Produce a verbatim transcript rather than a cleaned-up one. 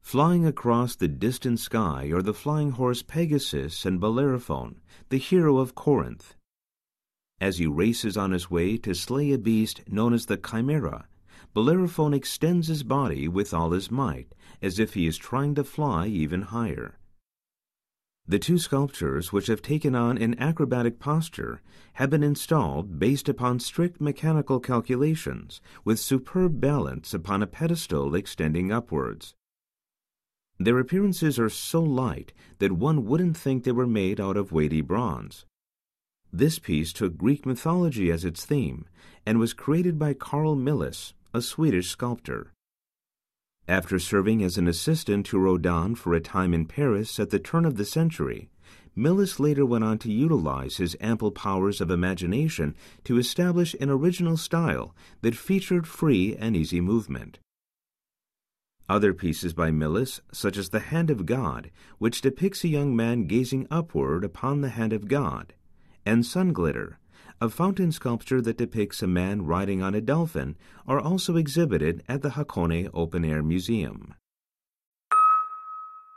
Flying across the distant sky are the flying horse Pegasus and Bellerophon, the hero of Corinth. As he races on his way to slay a beast known as the Chimera, Bellerophon extends his body with all his might, as if he is trying to fly even higher. The two sculptures, which have taken on an acrobatic posture, have been installed based upon strict mechanical calculations, with superb balance upon a pedestal extending upwards. Their appearances are so light that one wouldn't think they were made out of weighty bronze. This piece took Greek mythology as its theme and was created by Carl Milles, a Swedish sculptor. After serving as an assistant to Rodin for a time in Paris at the turn of the century, Milles later went on to utilize his ample powers of imagination to establish an original style that featured free and easy movement. Other pieces by Milles, such as The Hand of God, which depicts a young man gazing upward upon the hand of God, and Sun Glitter, a fountain sculpture that depicts a man riding on a dolphin, are also exhibited at the Hakone Open Air Museum.